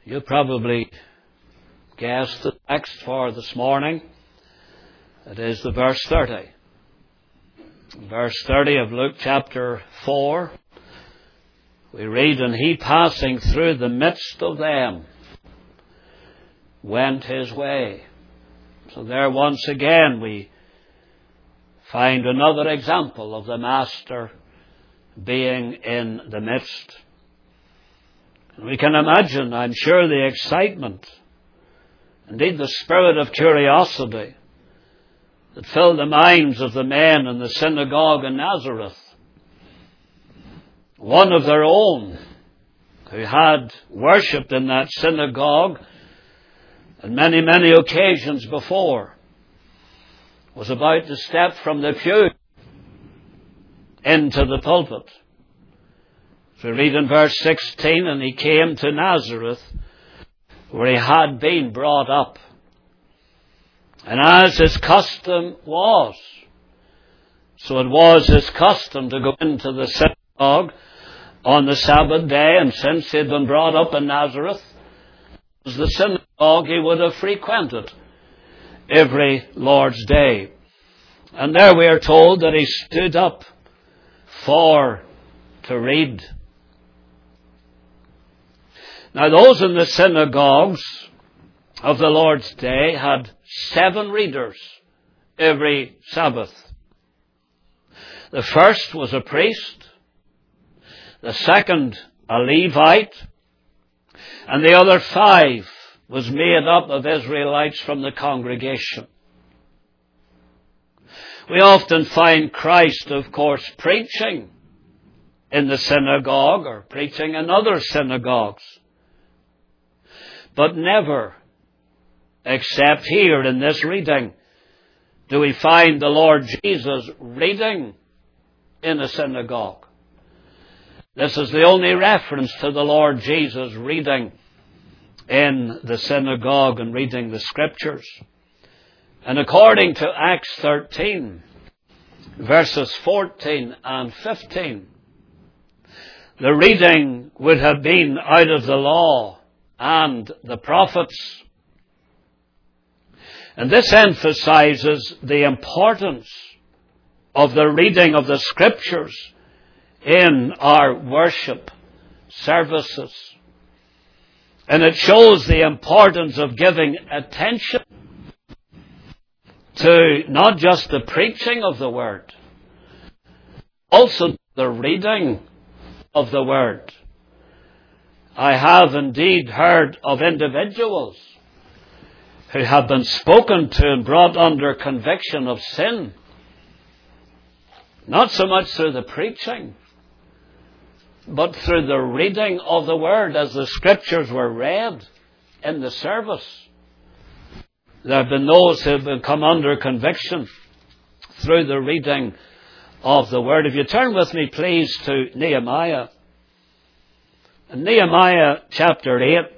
You probably guessed the text for this morning. It is the verse 30. Verse 30 of Luke chapter 4. We read, "And he passing through the midst of them went his way." So there once again we find another example of the Master being in the midst. We can imagine, I'm sure, the excitement, indeed the spirit of curiosity that filled the minds of the men in the synagogue in Nazareth. One of their own, who had worshipped in that synagogue on many, many occasions before, was about to step from the pew into the pulpit. We read in verse 16, "And he came to Nazareth, where he had been brought up. And as his custom was," so it was his custom to go into the synagogue on the Sabbath day, and since he had been brought up in Nazareth, it was the synagogue he would have frequented every Lord's Day. And there we are told that he stood up to read. Now those in the synagogues of the Lord's Day had 7 readers every Sabbath. The first was a priest, the second a Levite, and the other 5 was made up of Israelites from the congregation. We often find Christ, of course, preaching in the synagogue or preaching in other synagogues, but never, except here in this reading, do we find the Lord Jesus reading in a synagogue. This is the only reference to the Lord Jesus reading in the synagogue and reading the Scriptures. And according to Acts 13, verses 14 and 15, the reading would have been out of the law and the prophets. And this emphasizes the importance of the reading of the Scriptures in our worship services. And it shows the importance of giving attention to not just the preaching of the Word, also the reading of the Word. I have indeed heard of individuals who have been spoken to and brought under conviction of sin, not so much through the preaching, but through the reading of the Word as the Scriptures were read in the service. There have been those who have come under conviction through the reading of the Word. If you turn with me, please, to Nehemiah. In Nehemiah chapter 8.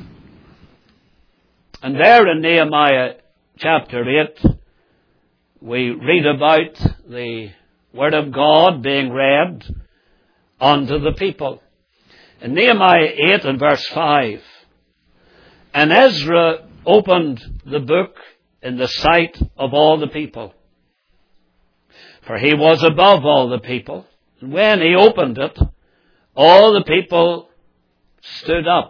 And there in Nehemiah chapter 8, we read about the Word of God being read unto the people. In Nehemiah 8 and verse 5, "And Ezra opened the book in the sight of all the people, for he was above all the people. And when he opened it, all the people stood up."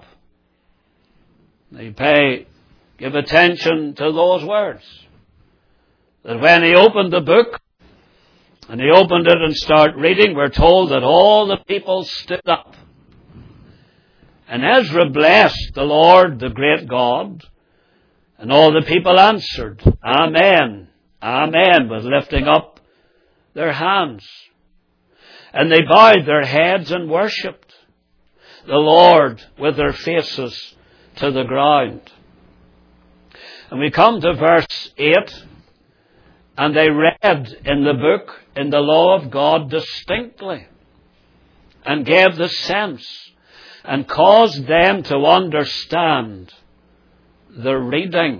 Give attention to those words. That when he opened the book, and he opened it and started reading, we're told that all the people stood up. "And Ezra blessed the Lord, the great God, and all the people answered, Amen, Amen, with lifting up their hands. And they bowed their heads and worshipped the Lord with their faces to the ground." And we come to verse 8, "And they read in the book, in the law of God distinctly, and gave the sense, and caused them to understand the reading."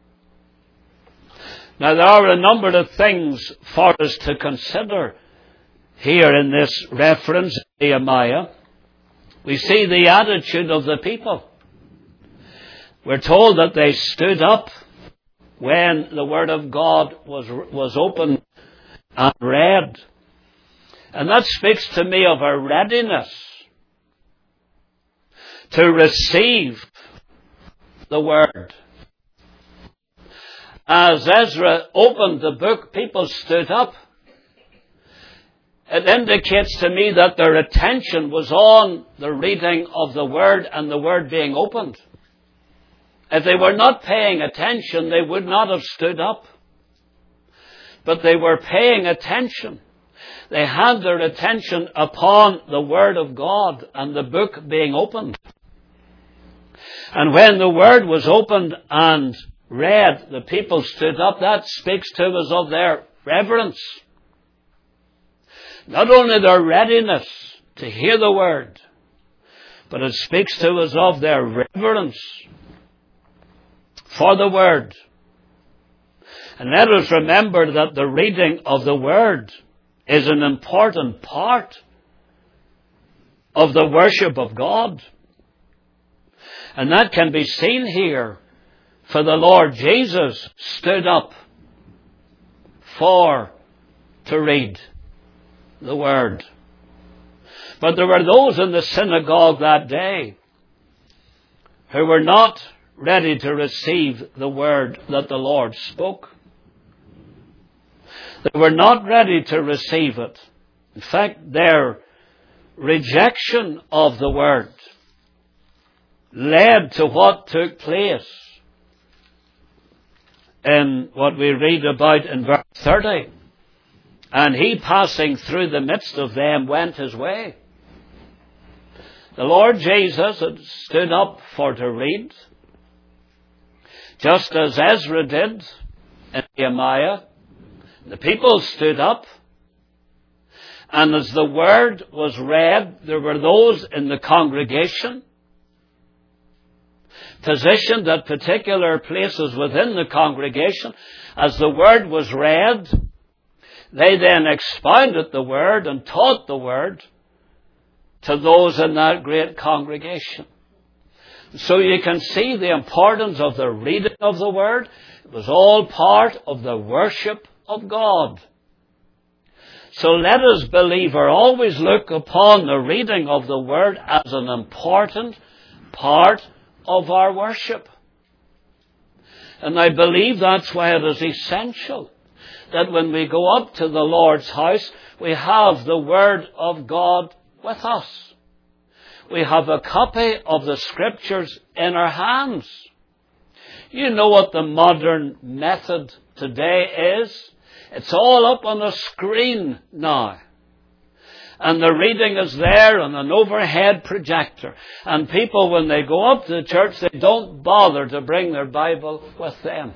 Now there are a number of things for us to consider here in this reference, Nehemiah. We see the attitude of the people. We're told that they stood up when the Word of God was opened and read. And that speaks to me of a readiness to receive the Word. As Ezra opened the book, people stood up. It indicates to me that their attention was on the reading of the Word and the Word being opened. If they were not paying attention, they would not have stood up. But they were paying attention. They had their attention upon the Word of God and the book being opened. And when the Word was opened and read, the people stood up. That speaks to us of their reverence. Not only their readiness to hear the Word, but it speaks to us of their reverence for the Word. And let us remember that the reading of the Word is an important part of the worship of God. And that can be seen here, for the Lord Jesus stood up to read the Word. But there were those in the synagogue that day who were not ready to receive the Word that the Lord spoke. They were not ready to receive it. In fact, their rejection of the Word led to what took place in what we read about in verse 30. And he, passing through the midst of them, went his way. The Lord Jesus had stood up to read, just as Ezra did in Nehemiah. The people stood up, and as the Word was read, there were those in the congregation positioned at particular places within the congregation. As the Word was read, they then expounded the Word and taught the Word to those in that great congregation. So you can see the importance of the reading of the Word. It was all part of the worship of God. So let us, believer, always look upon the reading of the Word as an important part of our worship. And I believe that's why it is essential that when we go up to the Lord's house, we have the Word of God with us. We have a copy of the Scriptures in our hands. You know what the modern method today is? It's all up on a screen now. And the reading is there on an overhead projector. And people, when they go up to the church, they don't bother to bring their Bible with them.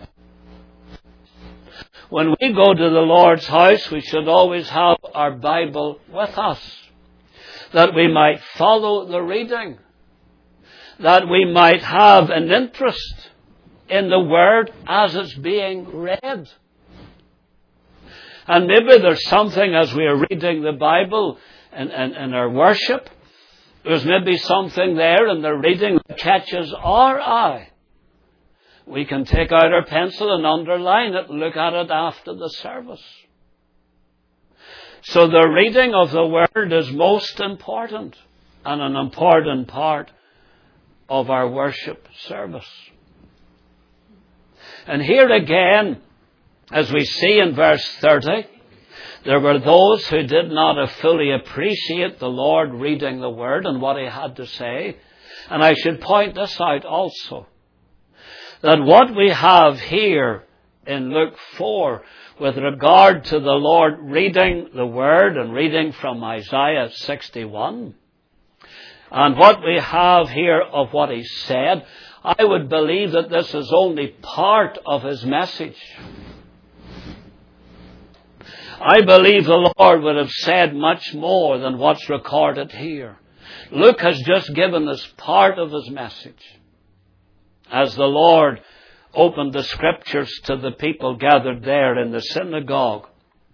When we go to the Lord's house, we should always have our Bible with us, that we might follow the reading, that we might have an interest in the Word as it's being read. And maybe there's something as we are reading the Bible in our worship, there's maybe something there in the reading that catches our eye. We can take out our pencil and underline it and look at it after the service. So the reading of the Word is most important and an important part of our worship service. And here again, as we see in verse 30, there were those who did not fully appreciate the Lord reading the Word and what He had to say. And I should point this out also, that what we have here in Luke 4 with regard to the Lord reading the Word and reading from Isaiah 61, and what we have here of what He said, I would believe that this is only part of His message. I believe the Lord would have said much more than what's recorded here. Luke has just given us part of His message as the Lord opened the Scriptures to the people gathered there in the synagogue.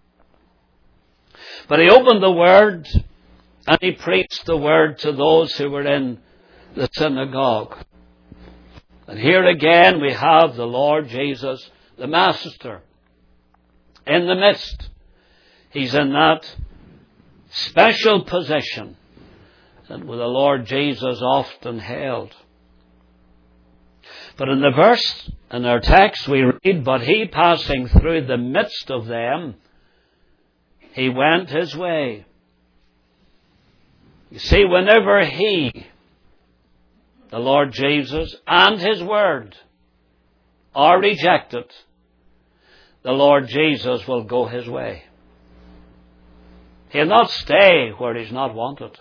But He opened the Word and He preached the Word to those who were in the synagogue. And here again we have the Lord Jesus, the Master, in the midst. He's in that special position that the Lord Jesus often held. But in the verse, in our text, we read, but he passing through the midst of them, he went his way. You see, whenever he, the Lord Jesus, and his word are rejected, the Lord Jesus will go his way. He'll not stay where he's not wanted.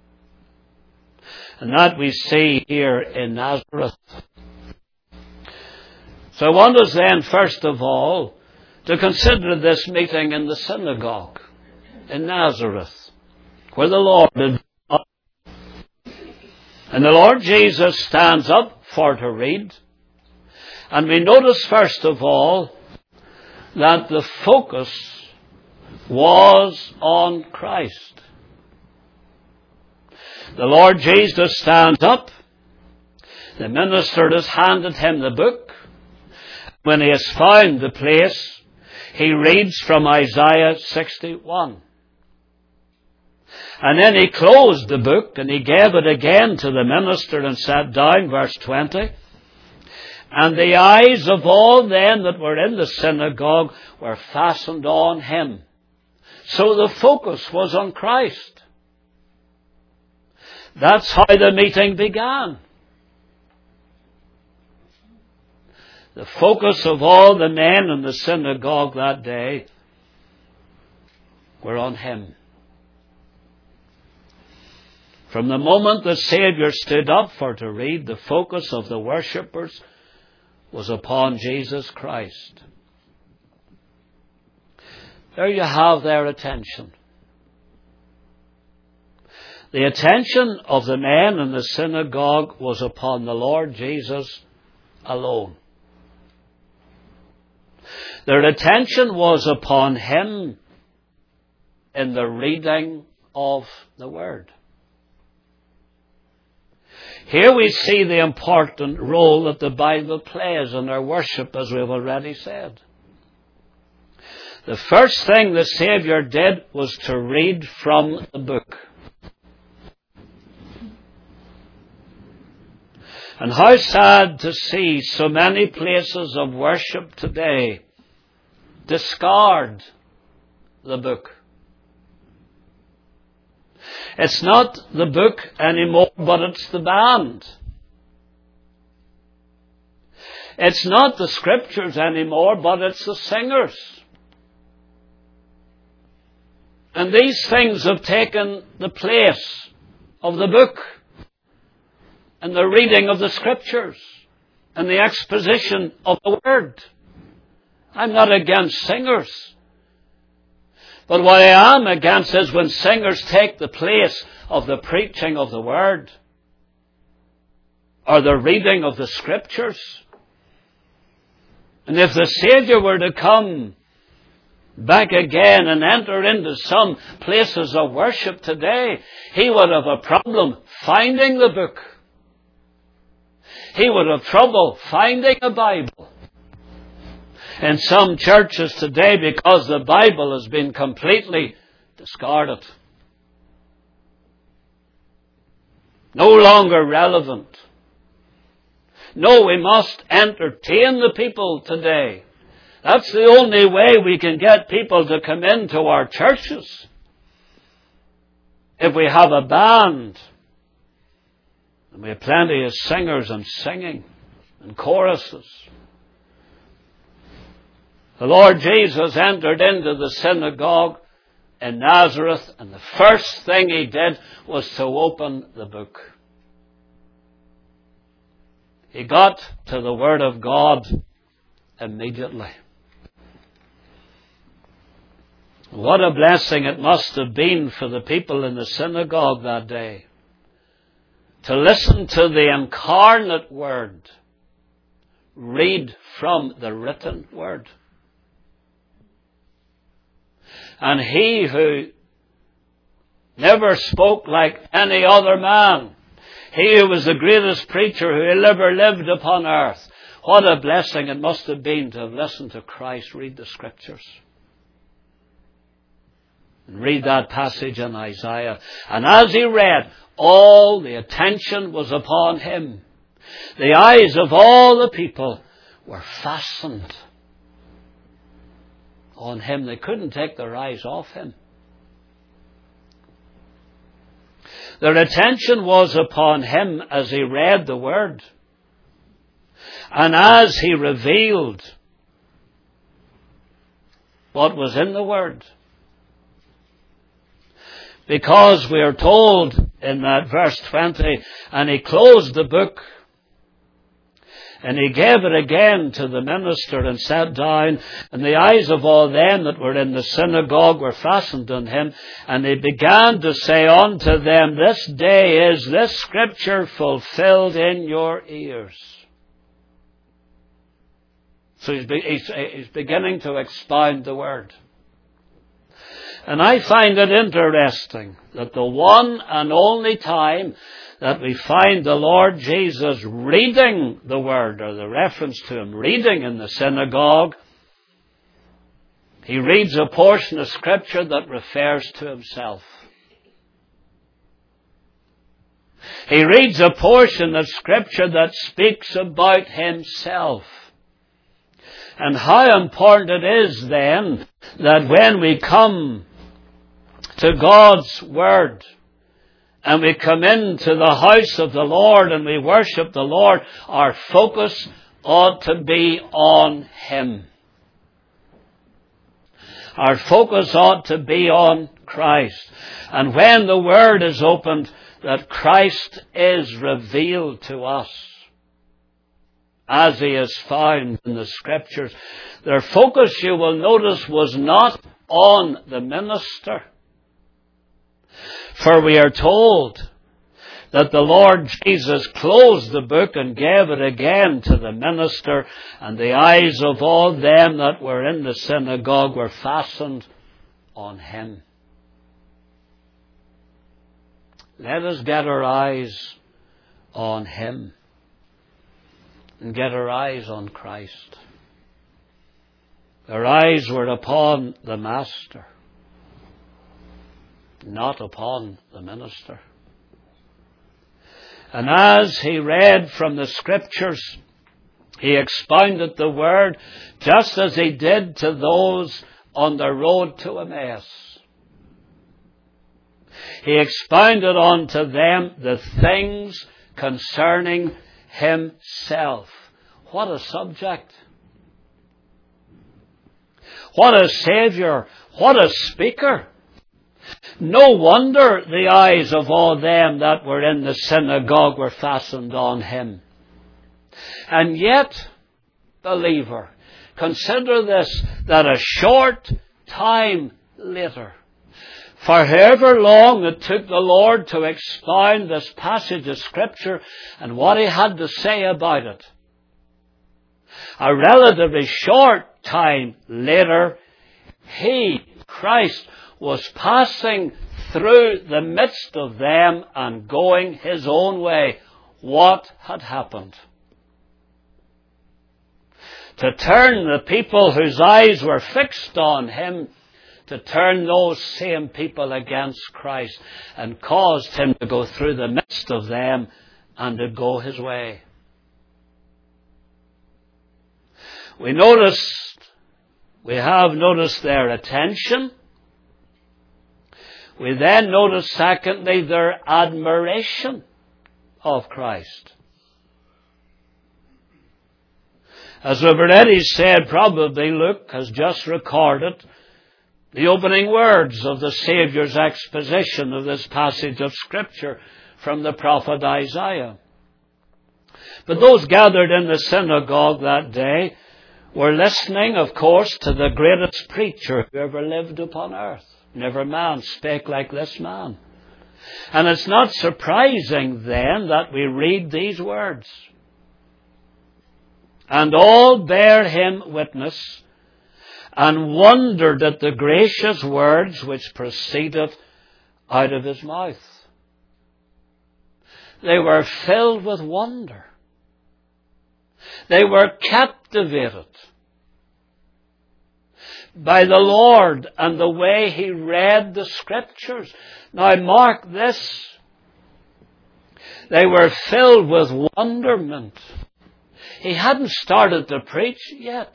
And that we see here in Nazareth. So I want us then, first of all, to consider this meeting in the synagogue in Nazareth, where the Lord had. And the Lord Jesus stands up for to read. And we notice, first of all, that the focus was on Christ. The Lord Jesus stands up. The minister has handed him the book. When he has found the place, he reads from Isaiah 61. And then he closed the book and he gave it again to the minister and sat down, verse 20. And the eyes of all them that were in the synagogue were fastened on him. So the focus was on Christ. That's how the meeting began. The focus of all the men in the synagogue that day were on him. From the moment the Saviour stood up for to read, the focus of the worshippers was upon Jesus Christ. There you have their attention. The attention of the men in the synagogue was upon the Lord Jesus alone. Their attention was upon him in the reading of the Word. Here we see the important role that the Bible plays in our worship, as we've already said. The first thing the Saviour did was to read from the book. And how sad to see so many places of worship today discard the book. It's not the book anymore, but it's the band. It's not the scriptures anymore, but it's the singers. And these things have taken the place of the book and the reading of the scriptures and the exposition of the Word. I'm not against singers. But what I am against is when singers take the place of the preaching of the Word or the reading of the Scriptures. And if the Saviour were to come back again and enter into some places of worship today, he would have a problem finding the book. He would have trouble finding a Bible. In some churches today, because the Bible has been completely discarded. No longer relevant. No, we must entertain the people today. That's the only way we can get people to come into our churches. If we have a band, and we have plenty of singers and singing and choruses. The Lord Jesus entered into the synagogue in Nazareth, and the first thing he did was to open the book. He got to the Word of God immediately. What a blessing it must have been for the people in the synagogue that day to listen to the incarnate Word read from the written Word. And he who never spoke like any other man, He who was the greatest preacher who ever lived upon earth. What a blessing it must have been to have listened to Christ read the Scriptures. And read that passage in Isaiah. And as he read, all the attention was upon him. The eyes of all the people were fastened on him. They couldn't take their eyes off him. Their attention was upon him as he read the Word. And as he revealed what was in the Word. Because we are told in that verse 20, and he closed the book, and he gave it again to the minister and sat down, and the eyes of all them that were in the synagogue were fastened on him, and he began to say unto them, this day is this Scripture fulfilled in your ears. So he's beginning to expound the Word. And I find it interesting that the one and only time that we find the Lord Jesus reading the Word, or the reference to him reading in the synagogue, he reads a portion of Scripture that refers to himself. He reads a portion of Scripture that speaks about himself. And how important it is then that when we come to God's Word and we come into the house of the Lord and we worship the Lord, our focus ought to be on him. Our focus ought to be on Christ. And when the Word is opened, that Christ is revealed to us as he is found in the Scriptures. Their focus, you will notice, was not on the minister. For we are told that the Lord Jesus closed the book and gave it again to the minister, and the eyes of all them that were in the synagogue were fastened on him. Let us get our eyes on him and get our eyes on Christ. Their eyes were upon the Master, not upon the minister. And as he read from the Scriptures, he expounded the Word just as he did to those on the road to Emmaus. He expounded unto them the things concerning himself. What a subject. What a Saviour. What a speaker. No wonder the eyes of all them that were in the synagogue were fastened on him. And yet, believer, consider this, that a short time later, for however long it took the Lord to expound this passage of Scripture and what he had to say about it, a relatively short time later, he, Christ, was passing through the midst of them and going his own way. What had happened? To turn the people whose eyes were fixed on him, to turn those same people against Christ, and caused him to go through the midst of them and to go his way. We have noticed their attention. We then notice, secondly, their admiration of Christ. As we've already said, probably Luke has just recorded the opening words of the Saviour's exposition of this passage of Scripture from the prophet Isaiah. But those gathered in the synagogue that day were listening, of course, to the greatest preacher who ever lived upon earth. Never man spake like this man. And it's not surprising then that we read these words. And all bare him witness, and wondered at the gracious words which proceeded out of his mouth. They were filled with wonder. They were captivated by the Lord and the way He read the Scriptures. Now mark this. They were filled with wonderment. He hadn't started to preach yet.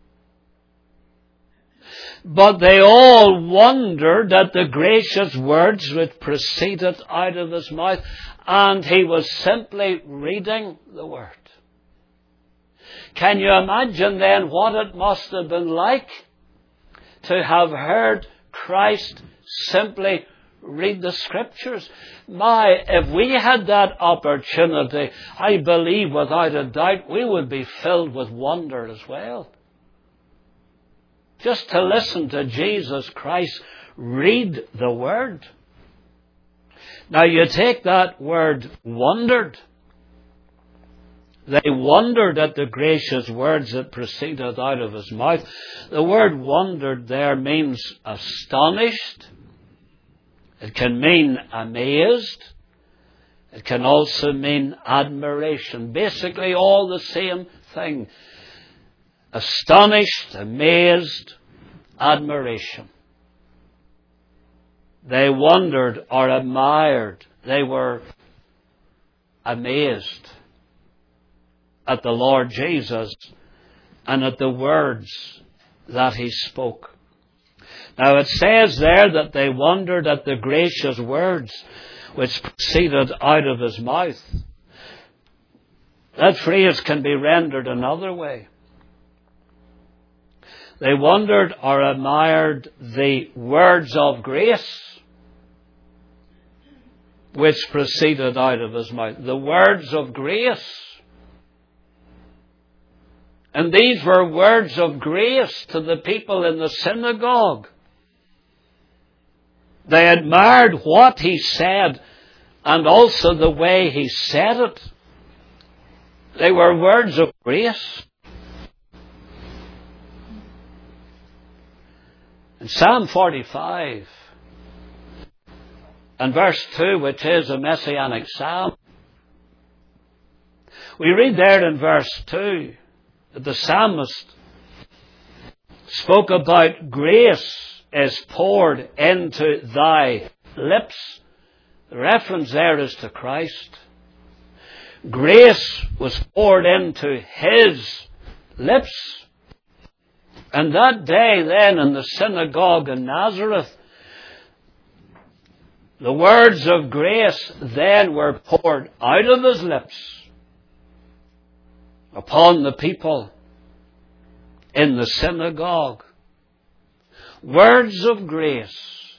But they all wondered at the gracious words which proceeded out of His mouth, and He was simply reading the Word. Can you imagine then what it must have been like to have heard Christ simply read the Scriptures? My, if we had that opportunity, I believe without a doubt we would be filled with wonder as well. Just to listen to Jesus Christ read the Word. Now you take that word wondered. They wondered at the gracious words that proceeded out of His mouth. The word wondered there means astonished. It can mean amazed. It can also mean admiration. Basically all the same thing. Astonished, amazed, admiration. They wondered or admired. They were amazed at the Lord Jesus and at the words that He spoke. Now it says there that they wondered at the gracious words which proceeded out of His mouth. That phrase can be rendered another way. They wondered or admired the words of grace which proceeded out of His mouth. The words of grace. And these were words of grace to the people in the synagogue. They admired what He said and also the way He said it. They were words of grace. In Psalm 45 and verse 2, which is a messianic psalm, we read there in verse 2 that the psalmist spoke about grace is poured into thy lips. The reference there is to Christ. Grace was poured into His lips. And that day then in the synagogue in Nazareth, the words of grace then were poured out of His lips upon the people in the synagogue. Words of grace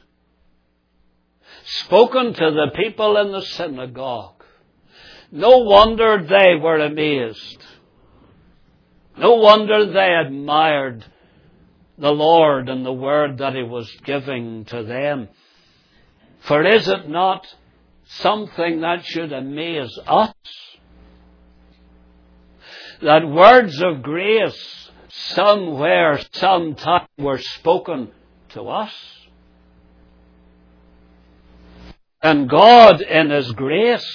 spoken to the people in the synagogue. No wonder they were amazed. No wonder they admired the Lord and the word that He was giving to them. For is it not something that should amaze us? That words of grace somewhere, sometime were spoken to us. And God in His grace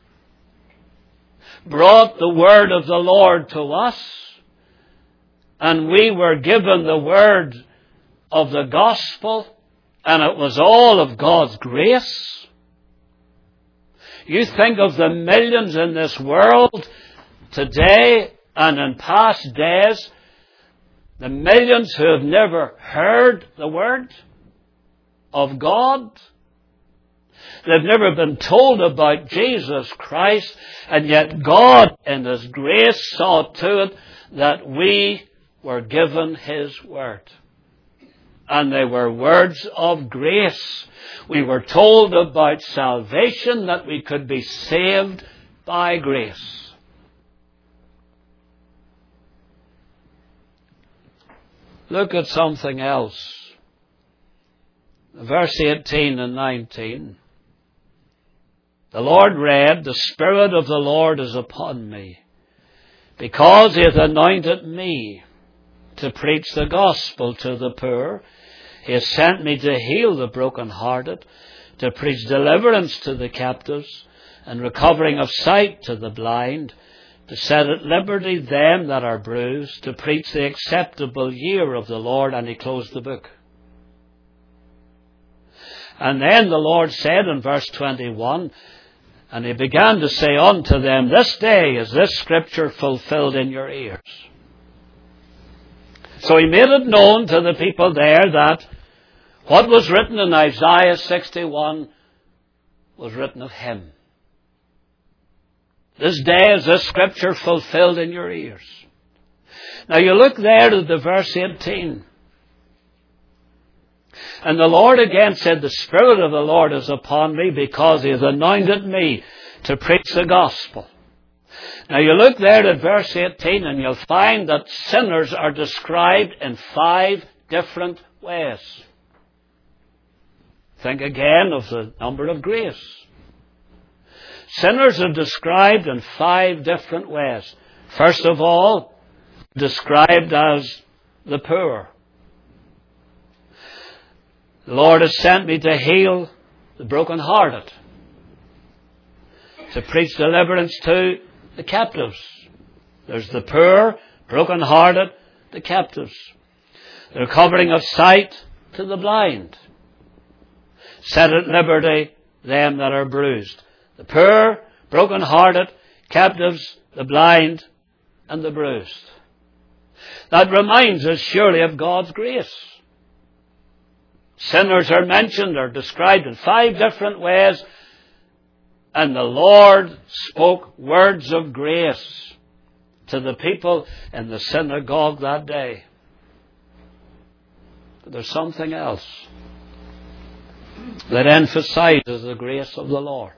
brought the word of the Lord to us. And we were given the word of the gospel, and it was all of God's grace. You think of the millions in this world today and in past days, the millions who have never heard the word of God. They've never been told about Jesus Christ, and yet God in His grace saw to it that we were given His word. And they were words of grace. We were told about salvation, that we could be saved by grace. Look at something else. Verse 18 and 19. The Lord read, the Spirit of the Lord is upon me, because He hath anointed me to preach the gospel to the poor. He has sent me to heal the brokenhearted, to preach deliverance to the captives, and recovering of sight to the blind, to set at liberty them that are bruised, to preach the acceptable year of the Lord. And he closed the book. And then the Lord said in verse 21, and he began to say unto them, this day is this scripture fulfilled in your ears. So he made it known to the people there that what was written in Isaiah 61 was written of him. This day is this scripture fulfilled in your ears. Now you look there to the verse 18. And the Lord again said, the Spirit of the Lord is upon me, because he has anointed me to preach the gospel. Now you look there at verse 18 and you'll find that sinners are described in 5 different ways. Think again of the number of grace. Sinners are described in 5 different ways. First of all, described as the poor. The Lord has sent me to heal the brokenhearted, to preach deliverance to the captives. There's the poor, brokenhearted, the captives. The recovering of sight to the blind. Set at liberty them that are bruised. The poor, brokenhearted, captives, the blind, and the bruised. That reminds us surely of God's grace. Sinners are mentioned or described in 5 different ways, and the Lord spoke words of grace to the people in the synagogue that day. But there's something else that emphasizes the grace of the Lord.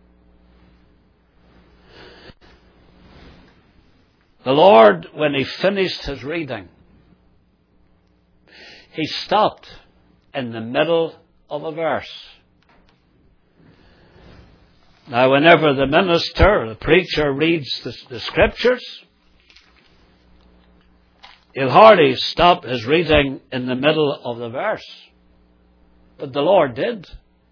The Lord, when he finished his reading, he stopped in the middle of a verse. Now, whenever the minister or the preacher reads the scriptures, he'll hardly stop his reading in the middle of the verse. But the Lord did.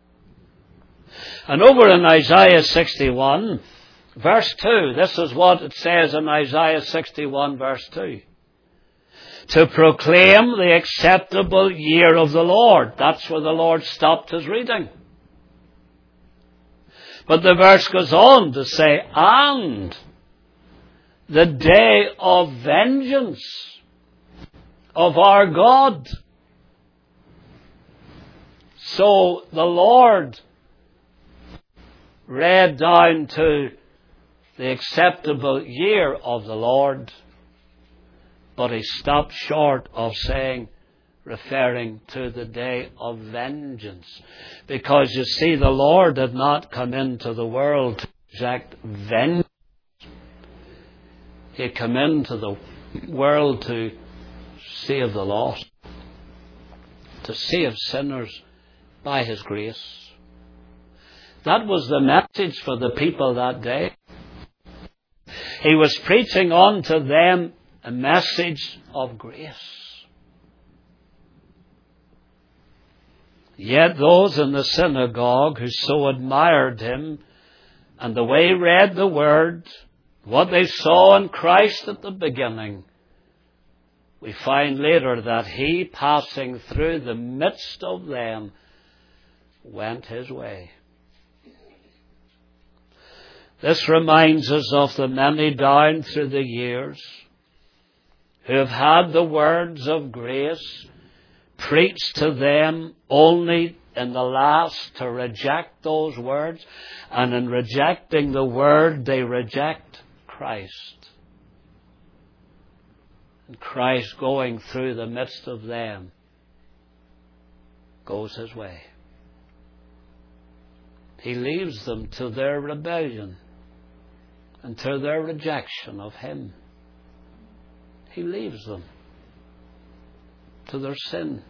And over in Isaiah 61, verse 2, this is what it says in Isaiah 61, verse 2. To proclaim the acceptable year of the Lord. That's where the Lord stopped his reading. But the verse goes on to say, and the day of vengeance of our God. So the Lord read down to the acceptable year of the Lord, but he stopped short of saying, referring to the day of vengeance. Because you see, the Lord did not come into the world to exact vengeance. He had come into the world to save the lost, to save sinners by his grace. That was the message for the people that day. He was preaching on to them a message of grace. Yet those in the synagogue who so admired him and the way he read the word, what they saw in Christ at the beginning, we find later that he, passing through the midst of them, went his way. This reminds us of the many down through the years who have had the words of grace preached to them only in the last to reject those words, and in rejecting the word they reject Christ. And Christ, going through the midst of them, goes his way. He leaves them to their rebellion and to their rejection of him. He leaves them to their sin.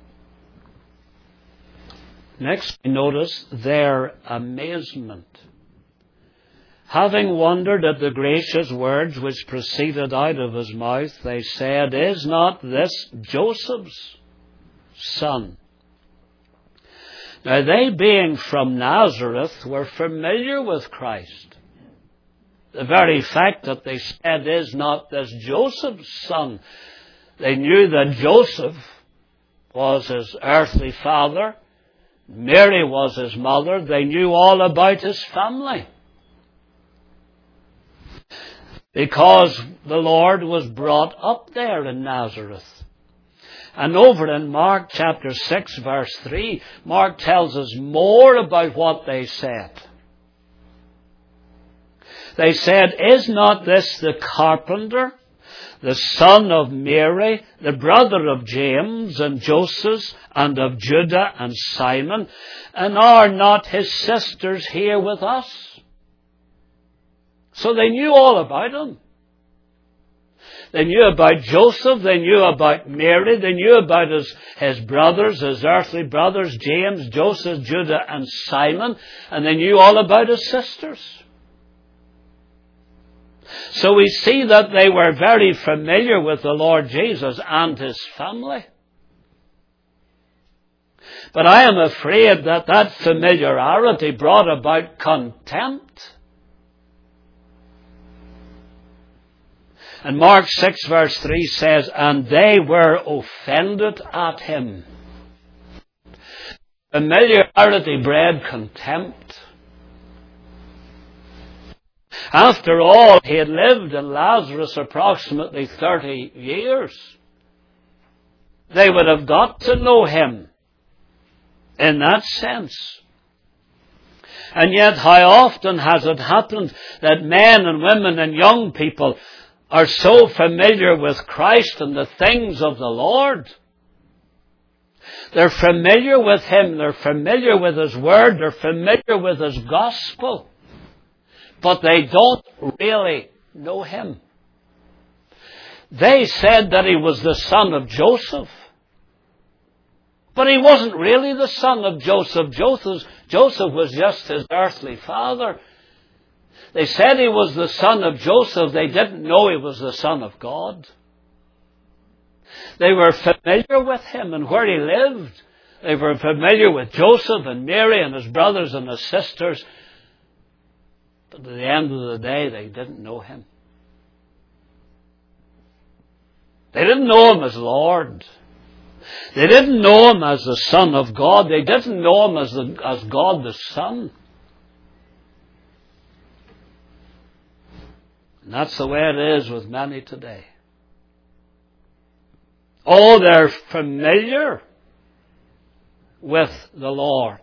Next, we notice their amazement. Having wondered at the gracious words which proceeded out of his mouth, they said, is not this Joseph's son? Now they, being from Nazareth, were familiar with Christ. The very fact that they said, "Is not this Joseph's son?" They knew that Joseph was his earthly father. Mary was his mother. They knew all about his family. Because the Lord was brought up there in Nazareth. And over in Mark chapter 6 verse 3, Mark tells us more about what they said. They said, "Is not this the carpenter, the son of Mary, the brother of James and Joseph and of Judah and Simon? And are not his sisters here with us?" So they knew all about him. They knew about Joseph, they knew about Mary, they knew about his brothers, his earthly brothers, James, Joseph, Judah and Simon, and they knew all about his sisters. So we see that they were very familiar with the Lord Jesus and his family. But I am afraid that that familiarity brought about contempt. And Mark 6 verse 3 says, "And they were offended at him." Familiarity bred contempt. After all, he had lived in Lazarus approximately 30 years. They would have got to know him in that sense. And yet, how often has it happened that men and women and young people are so familiar with Christ and the things of the Lord? They're familiar with him, they're familiar with his word, they're familiar with his gospel. But they don't really know him. They said that he was the son of Joseph. But he wasn't really the son of Joseph. Joseph was just his earthly father. They said he was the son of Joseph. They didn't know he was the son of God. They were familiar with him and where he lived. They were familiar with Joseph and Mary and his brothers and his sisters. But at the end of the day, they didn't know him. They didn't know him as Lord. They didn't know him as the Son of God. They didn't know him as God the Son. And that's the way it is with many today. Oh, they're familiar with the Lord.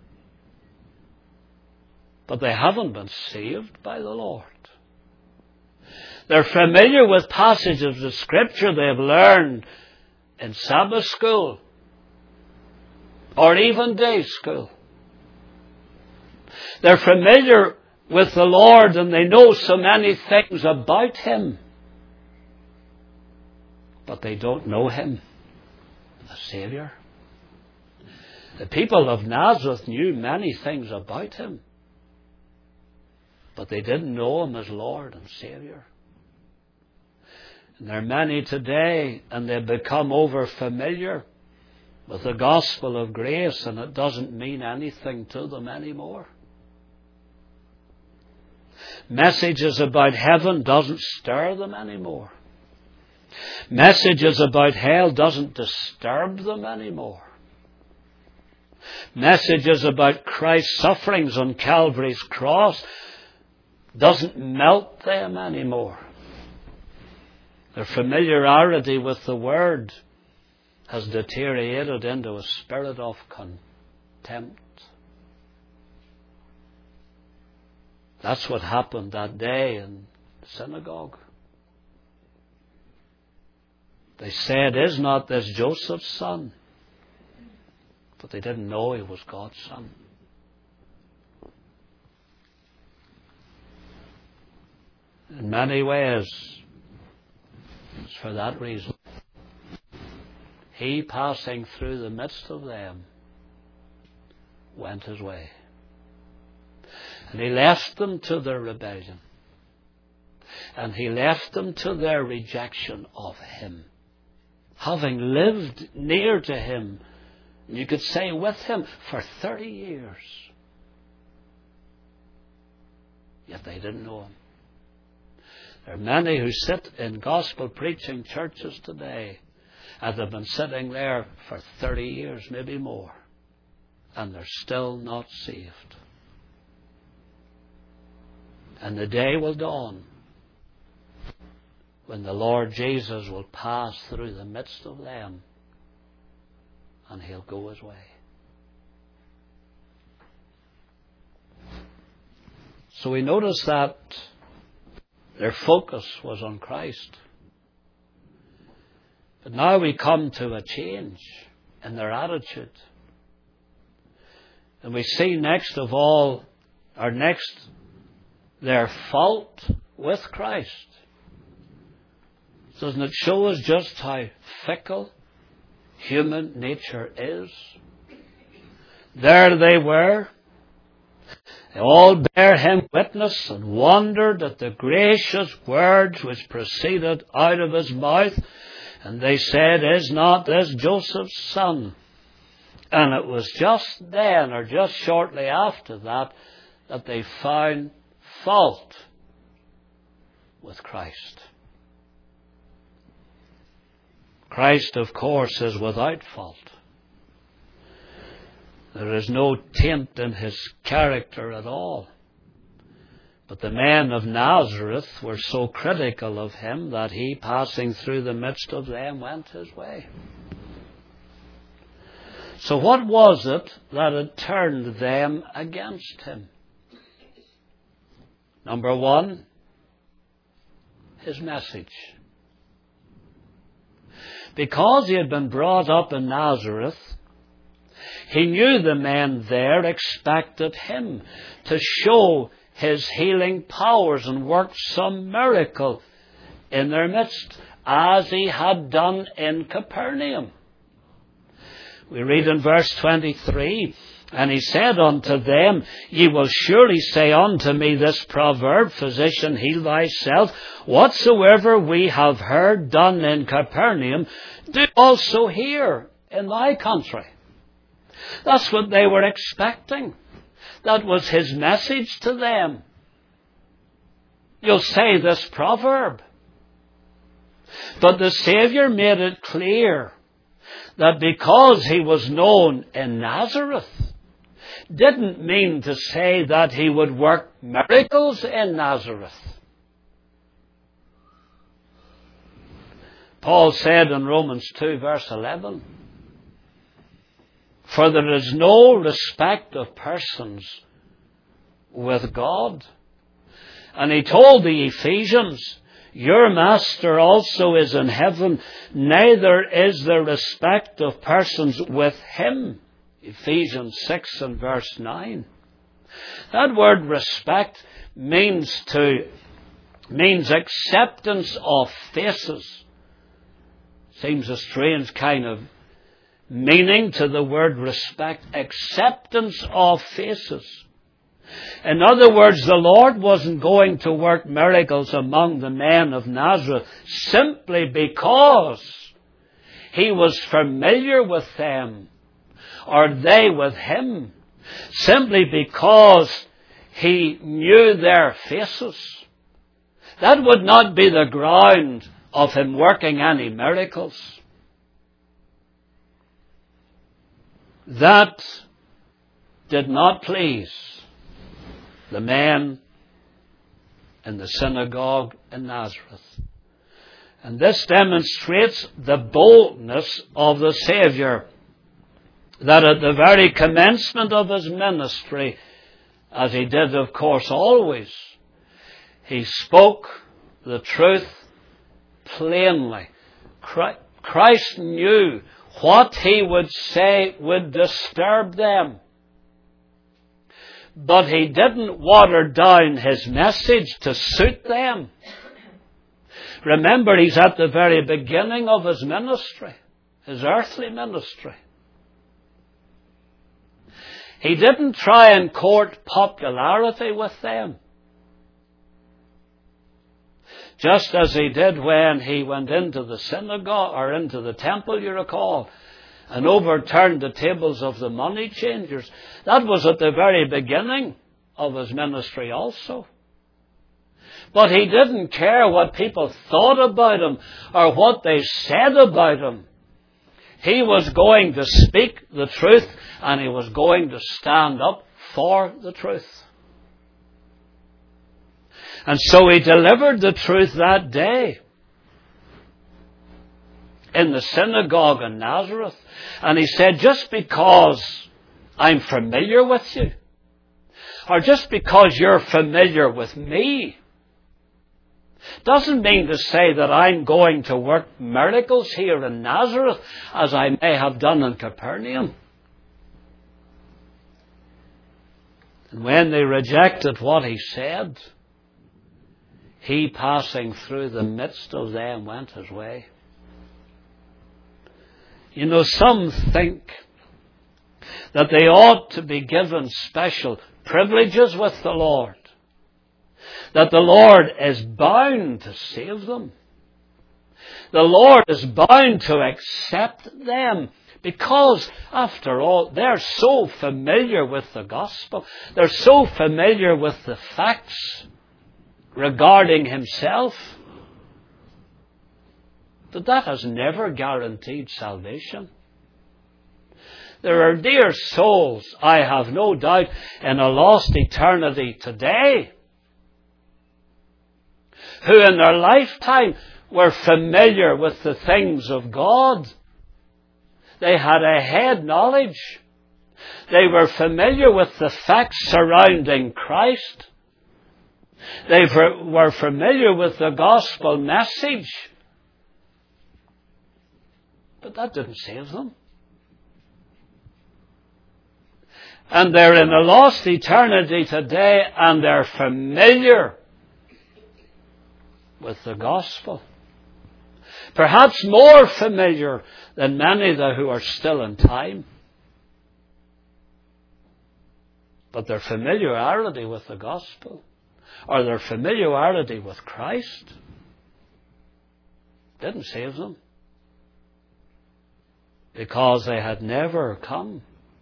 But they haven't been saved by the Lord. They're familiar with passages of Scripture they've learned in Sabbath school or even day school. They're familiar with the Lord and they know so many things about him. But they don't know him as Savior. The people of Nazareth knew many things about him. But they didn't know him as Lord and Savior. And there are many today, and they've become over familiar with the gospel of grace, and it doesn't mean anything to them anymore. Messages about heaven doesn't stir them anymore. Messages about hell doesn't disturb them anymore. Messages about Christ's sufferings on Calvary's cross doesn't melt them anymore. Their familiarity with the Word has deteriorated into a spirit of contempt. That's what happened that day in the synagogue. They said, "Is not this Joseph's son?" But they didn't know he was God's son. In many ways, it's for that reason. He, passing through the midst of them, went his way. And he left them to their rebellion. And he left them to their rejection of him. Having lived near to him You could say with him for 30 years. Yet they didn't know him. There are many who sit in gospel preaching churches today and have been sitting there for 30 years, maybe more, and they're still not saved. And the day will dawn when the Lord Jesus will pass through the midst of them and he'll go his way. So we notice that their focus was on Christ. But now we come to a change in their attitude. And we see next of all, their fault with Christ. Doesn't it show us just how fickle human nature is? There they were. They all bare him witness and wondered at the gracious words which proceeded out of his mouth. And they said, "Is not this Joseph's son?" And it was just then, or just shortly after that, that they found fault with Christ. Christ, of course, is without fault. There is no taint in his character at all. But the men of Nazareth were so critical of him that he, passing through the midst of them, went his way. So what was it that had turned them against him? Number one, his message. Because he had been brought up in Nazareth, he knew the men there expected him to show his healing powers and work some miracle in their midst, as he had done in Capernaum. We read in verse 23, "And he said unto them, Ye will surely say unto me this proverb, Physician, heal thyself. Whatsoever we have heard done in Capernaum, do also here in thy country." That's what they were expecting. That was his message to them. You'll say this proverb. But the Saviour made it clear that because he was known in Nazareth, didn't mean to say that he would work miracles in Nazareth. Paul said in Romans 2 verse 11, "For there is no respect of persons with God." And he told the Ephesians, "Your master also is in heaven, neither is there respect of persons with him." Ephesians 6 and verse 9. That word respect means acceptance of faces. Seems a strange kind of meaning to the word respect. Acceptance of faces. In other words, the Lord wasn't going to work miracles among the men of Nazareth simply because he was familiar with them, or they with him, simply because he knew their faces. That would not be the ground of him working any miracles. That did not please the men in the synagogue in Nazareth. And this demonstrates the boldness of the Saviour, that at the very commencement of his ministry, as he did, of course, always, he spoke the truth plainly. Christ knew what he would say would disturb them. But he didn't water down his message to suit them. Remember, he's at the very beginning of his ministry, his earthly ministry. He didn't try and court popularity with them. Just as he did when he went into the synagogue, or into the temple, you recall, and overturned the tables of the money changers. That was at the very beginning of his ministry also. But he didn't care what people thought about him or what they said about him. He was going to speak the truth, and he was going to stand up for the truth. And so he delivered the truth that day in the synagogue in Nazareth. And he said, just because I'm familiar with you, or just because you're familiar with me, doesn't mean to say that I'm going to work miracles here in Nazareth as I may have done in Capernaum. And when they rejected what he said, he, passing through the midst of them, went his way. You know, some think that they ought to be given special privileges with the Lord, that the Lord is bound to save them. The Lord is bound to accept them because, after all, they're so familiar with the gospel. They're so familiar with the facts regarding himself that has never guaranteed salvation. There are dear souls, I have no doubt, in a lost eternity today, who in their lifetime were familiar with the things of God. They had a head knowledge. They were familiar with the facts surrounding Christ. They were familiar with the gospel message. But that didn't save them. And they're in a lost eternity today, and they're familiar with the gospel. Perhaps more familiar than many who are still in time. But their familiarity with the gospel, or their familiarity with Christ, didn't save them. Because they had never come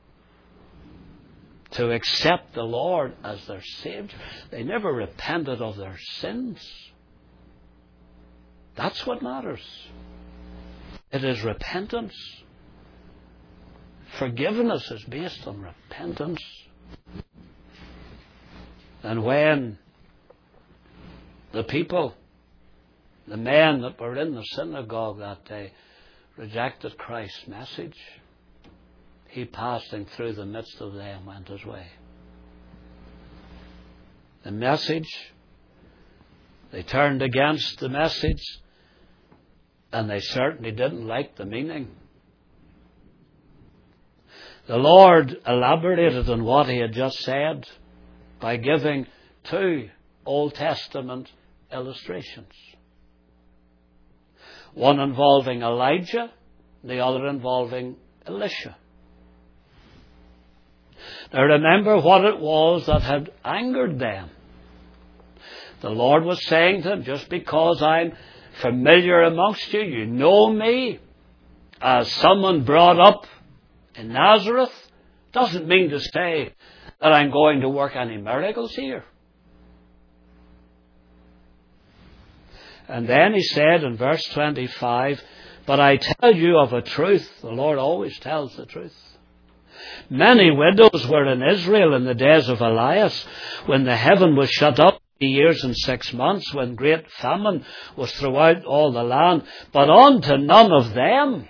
to accept the Lord as their Savior. They never repented of their sins. That's what matters. It is repentance. Forgiveness is based on repentance. And when the people, the men that were in the synagogue that day, rejected Christ's message, he, passing through the midst of them, went his way. The message, they turned against the message, and they certainly didn't like the meaning. The Lord elaborated on what he had just said by giving two Old Testament illustrations. One involving Elijah, the other involving Elisha. Now remember what it was that had angered them. The Lord was saying to them, just because I'm familiar amongst you, you know me as someone brought up in Nazareth, doesn't mean to say that I'm going to work any miracles here. And then he said in verse 25, but I tell you of a truth. The Lord always tells the truth. Many widows were in Israel in the days of Elias, when the heaven was shut up 3 years and 6 months, when great famine was throughout all the land. But unto none of them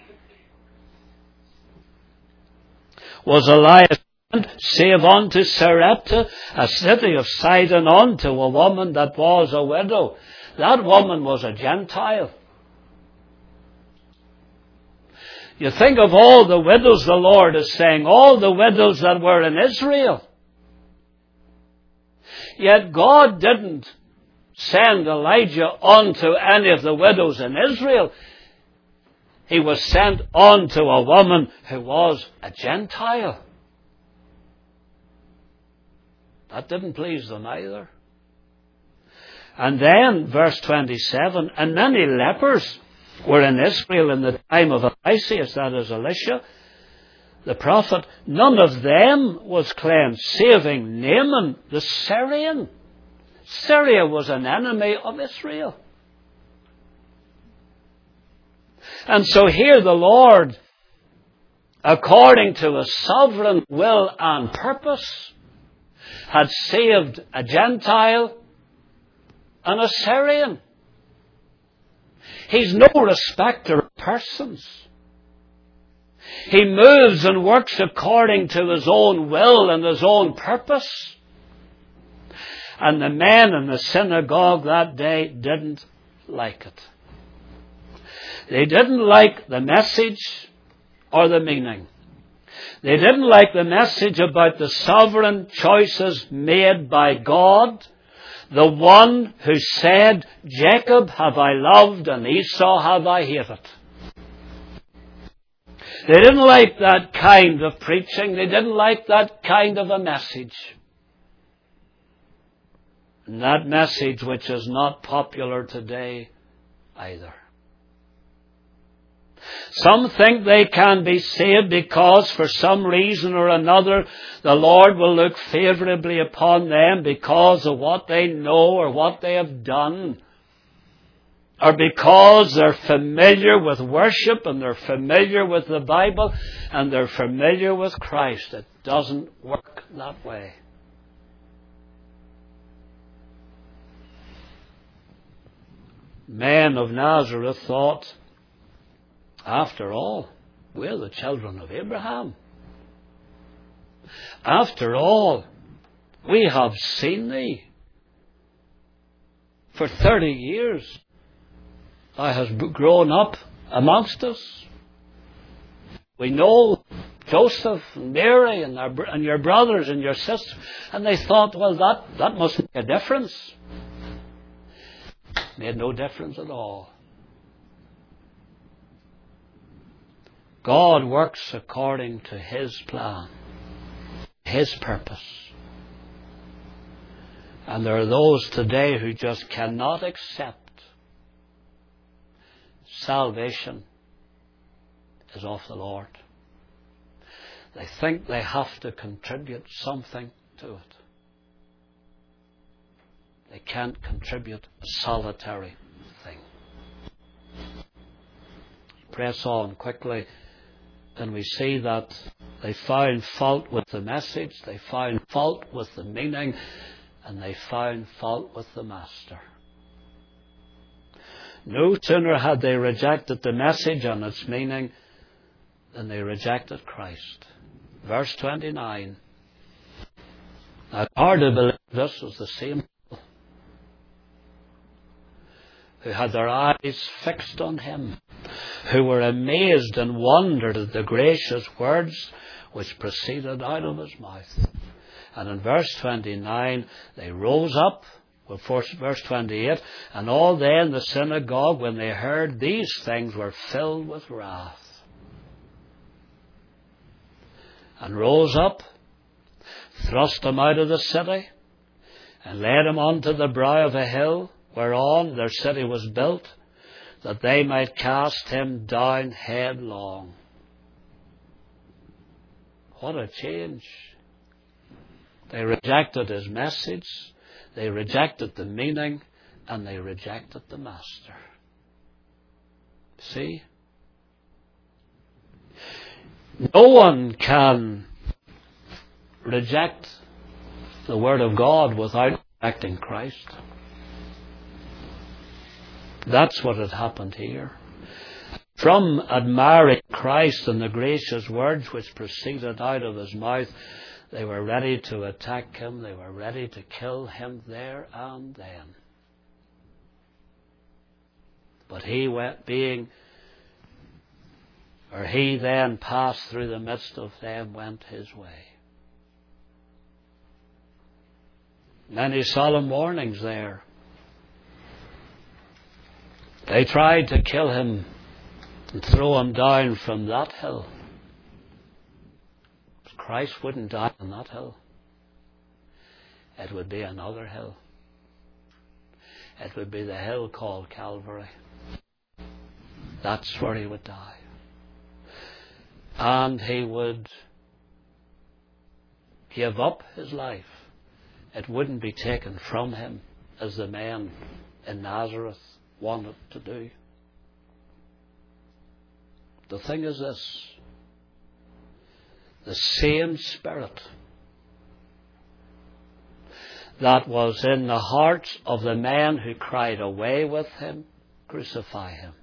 was Elias sent, save unto Sarepta, a city of Sidon, unto a woman that was a widow. That woman was a Gentile. You think of all the widows, the Lord is saying, all the widows that were in Israel. Yet God didn't send Elijah unto any of the widows in Israel. He was sent unto a woman who was a Gentile. That didn't please them either. And then, verse 27, and many lepers were in Israel in the time of Eliseus, that is Elisha, the prophet, none of them was cleansed, saving Naaman the Syrian. Syria was an enemy of Israel. And so here the Lord, according to His sovereign will and purpose, had saved a Gentile and a Syrian. He's no respecter of persons. He moves and works according to His own will and His own purpose. And the men in the synagogue that day didn't like it. They didn't like the message or the meaning. They didn't like the message about the sovereign choices made by God, the one who said, Jacob have I loved and Esau have I hated. They didn't like that kind of preaching. They didn't like that kind of a message. And that message which is not popular today either. Some think they can be saved because for some reason or another the Lord will look favourably upon them because of what they know or what they have done. Or because they're familiar with worship and they're familiar with the Bible and they're familiar with Christ. It doesn't work that way. Men of Nazareth thought, after all, we're the children of Abraham. After all, we have seen thee. For 30 years, thou hast grown up amongst us. We know Joseph and Mary and your brothers and your sisters. And they thought, well, that must make a difference. Made no difference at all. God works according to His plan, His purpose. And there are those today who just cannot accept salvation is of the Lord. They think they have to contribute something to it. They can't contribute a solitary thing. Press on quickly. And we see that they found fault with the message, they found fault with the meaning, and they found fault with the Master. No sooner had they rejected the message and its meaning than they rejected Christ. Verse 29. Now, it's hard to believe this was the same people who had their eyes fixed on Him, who were amazed and wondered at the gracious words which proceeded out of His mouth. And in verse 29, they rose up, well, verse 28, and all they in the synagogue, when they heard these things, were filled with wrath. And rose up, thrust him out of the city, and led him unto the brow of a hill, whereon their city was built, that they might cast him down headlong. What a change. They rejected His message, they rejected the meaning, and they rejected the Master. See? No one can reject the Word of God without rejecting Christ. That's what had happened here. From admiring Christ and the gracious words which proceeded out of His mouth, they were ready to attack Him. They were ready to kill Him there and then. But He then passed through the midst of them, went His way. Many solemn warnings there. They tried to kill Him and throw Him down from that hill. But Christ wouldn't die on that hill. It would be another hill. It would be the hill called Calvary. That's where He would die. and he would give up his life, it wouldn't be taken from him as the men in Nazareth wanted to do. The thing is this: the same Spirit that was in the hearts of the men who cried, "Away with him, crucify him,"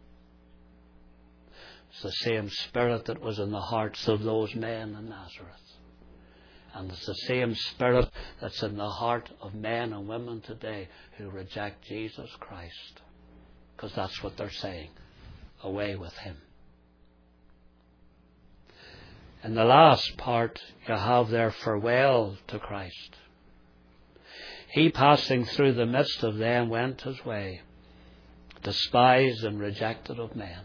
it's the same Spirit that was in the hearts of those men in Nazareth. And it's the same Spirit that's in the heart of men and women today who reject Jesus Christ. Because that's what they're saying. Away with him. In the last part, you have their farewell to Christ. He, passing through the midst of them, went his way, despised and rejected of men.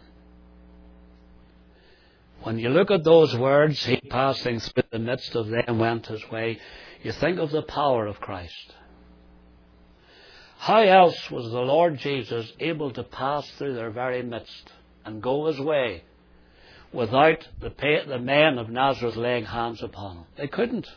When you look at those words, he, passing through the midst of them, went his way, you think of the power of Christ. How else was the Lord Jesus able to pass through their very midst and go his way without the men of Nazareth laying hands upon him? They couldn't.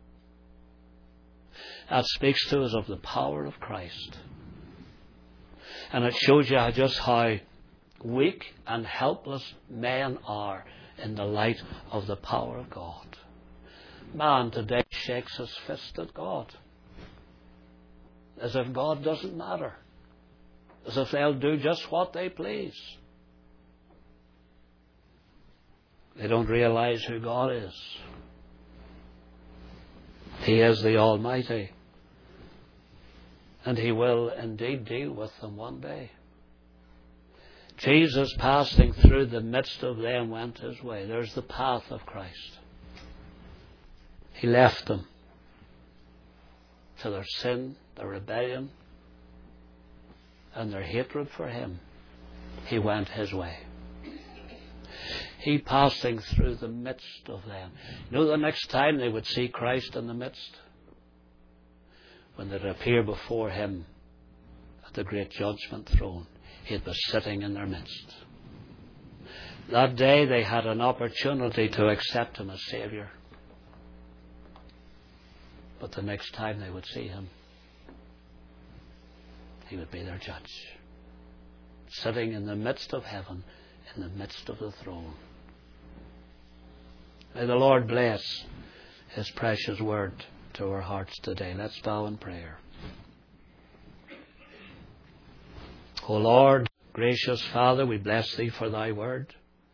That speaks to us of the power of Christ. And it shows you just how weak and helpless men are in the light of the power of God. Man today shakes his fist at God, as if God doesn't matter, as if they'll do just what they please. They don't realize who God is. He is the Almighty, and he will indeed deal with them one day. Jesus, passing through the midst of them, went his way. There's the path of Christ. He left them to their sin, their rebellion, and their hatred for him. He went his way. He, passing through the midst of them. You know, the next time they would see Christ in the midst, when they'd appear before him at the great judgment throne, he'd be sitting in their midst. That day they had an opportunity to accept him as Saviour. But the next time they would see him, he would be their judge, sitting in the midst of heaven, in the midst of the throne. May the Lord bless his precious word to our hearts today. Let's bow in prayer. O Lord, gracious Father, we bless thee for thy word.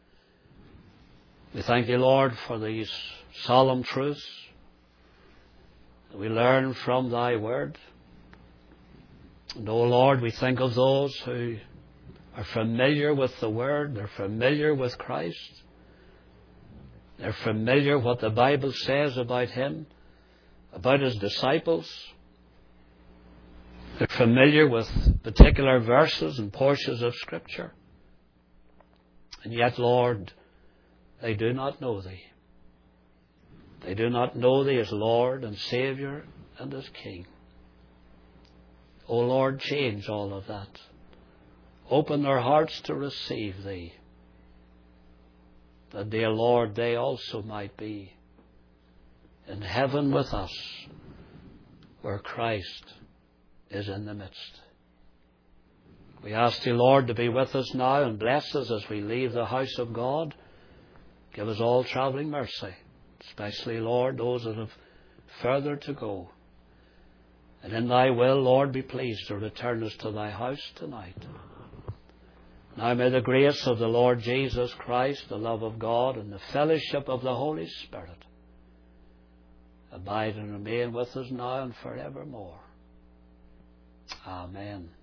We thank thee, Lord, for these solemn truths that we learn from thy word. And, O Lord, we think of those who are familiar with the word, they're familiar with Christ, they're familiar what the Bible says about him, about his disciples. They're familiar with particular verses and portions of Scripture. And yet, Lord, they do not know thee. They do not know thee as Lord and Saviour and as King. O Lord, change all of that. Open their hearts to receive thee, that, dear Lord, they also might be in heaven with us, where Christ is in the midst. We ask thee, Lord, to be with us now and bless us as we leave the house of God. Give us all travelling mercy, especially, Lord, those that have further to go. And in thy will, Lord, be pleased to return us to thy house tonight. Now may the grace of the Lord Jesus Christ, the love of God, and the fellowship of the Holy Spirit abide and remain with us now and forevermore. Amen.